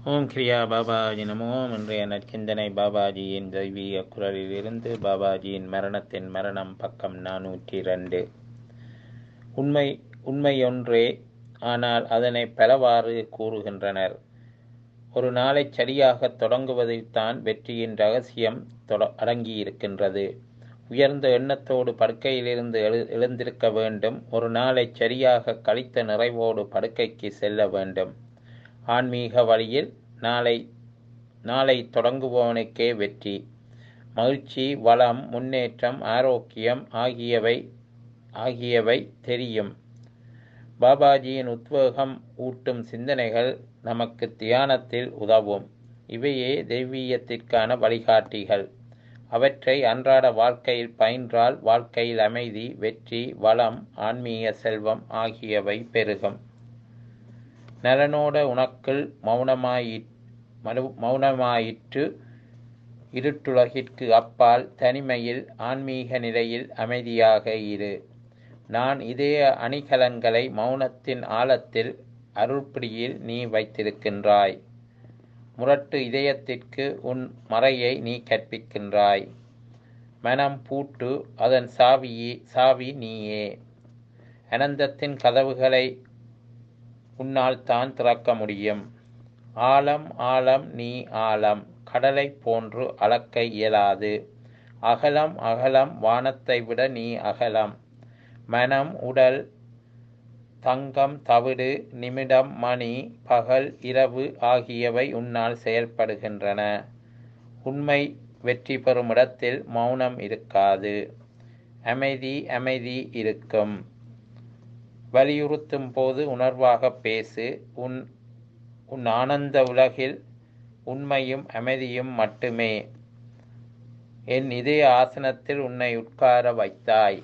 ஓம் கிரியா பாபாஜி நமோ. இன்றைய நற்சிந்தனை பாபாஜியின் தெய்வீக குரலிலிருந்து. பாபாஜியின் மரணத்தின் மரணம், பக்கம் 402. உண்மையொன்றே, ஆனால் அதனை பலவாறு கூறுகின்றனர். ஒரு நாளை சரியாக தொடங்குவதில்தான் வெற்றியின் இரகசியம் அடங்கியிருக்கின்றது. உயர்ந்த எண்ணத்தோடு படுக்கையிலிருந்து எழுந்திருக்க வேண்டும். ஒரு நாளை சரியாக கழித்த நிறைவோடு படுக்கைக்கு செல்ல வேண்டும். ஆன்மீக வழியில் நாளை தொடங்குபவனுக்கே வெற்றி. மகிழ்ச்சி, வளம், முன்னேற்றம், ஆரோக்கியம் ஆகியவை தெரியும். பாபாஜியின் உத்வேகம் ஊட்டும் சிந்தனைகள் நமக்கு தியானத்தில் உதவும். இவையே தெய்வீகத்திற்கான வழிகாட்டிகள். அவற்றை அன்றாட வாழ்க்கையில் பயின்றால் வாழ்க்கையில் அமைதி, வெற்றி, வளம், ஆன்மீக செல்வம் ஆகியவை பெருகும். நலனோட உனக்குள் மௌனமாயிற்று. இருட்டுலகிற்கு அப்பால் தனிமையில் ஆன்மீக நிலையில் அமைதியாக இரு. நான் இதய அணிகலன்களை மௌனத்தின் ஆழத்தில் அருள்பிடியில் நீ வைத்திருக்கின்றாய். முரட்டு இதயத்திற்கு உன் மறையை நீ கற்பிக்கின்றாய். மனம் பூட்டு, அதன் சாவி நீயே. அனந்தத்தின் கதவுகளை உன்னால் தான் திறக்க முடியும். ஆழம் நீ ஆழம், கடலை போன்று அளக்க இயலாது. அகலம் வானத்தை விட நீ அகலம். மனம், உடல், தங்கம், தவிடு, நிமிடம், மணி, பகல், இரவு ஆகியவை உன்னால் செயல்படுகின்றன. உண்மை வெற்றி பெறும் இடத்தில் மௌனம் இருக்காது. அமைதி இருக்கும். வலியுறுத்தும் போது உணர்வாக பேசு. உன் ஆனந்த உலகில் உண்மையும் அமைதியும் மட்டுமே. என் இதய ஆசனத்தில் உன்னை உட்கார வைத்தாய்.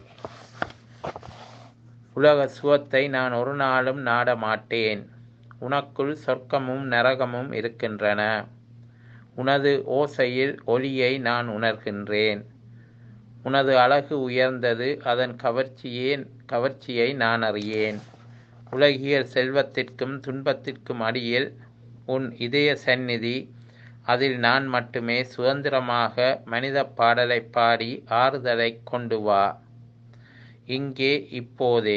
உலக சுகத்தை நான் ஒரு நாளும் நாட மாட்டேன். உனக்குள் சொர்க்கமும் நரகமும் இருக்கின்றன. உனது ஓசையில் ஒளியை நான் உணர்கின்றேன். உனது அழகு உயர்ந்தது, அதன் கவர்ச்சியை நான் அறியேன். உலகியல் செல்வத்திற்கும் துன்பத்திற்கும் அடியில் உன் இதய சந்நிதி, அதில் நான் மட்டுமே சுதந்திரமாக மனித பாடலை பாடி ஆறுதலை கொண்டு வா. இங்கே இப்போதே.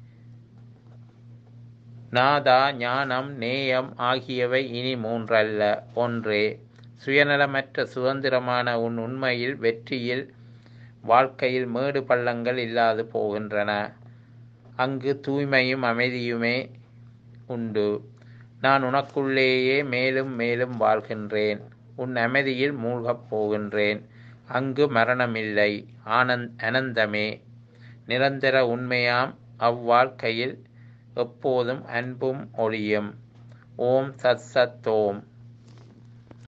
நாதா, ஞானம், நேயம் ஆகியவை இனி மூன்றல்ல, ஒன்றே. சுயநலமற்ற சுதந்திரமான உன் உண்மையில் வெற்றியில் வாழ்க்கையில் மேடு பள்ளங்கள் இல்லாது போகின்றன. அங்கு தூய்மையும் அமைதியுமே உண்டு. நான் உனக்குள்ளேயே மேலும் மேலும் வாழ்கின்றேன். உன் அமைதியில் மூழ்கப் போகின்றேன். அங்கு மரணமில்லை, அனந்தமே. நிரந்தர உண்மையாம் அவ்வாழ்க்கையில் எப்போதும் அன்பும் ஒளியும். ஓம் சத் சத் ஓம்.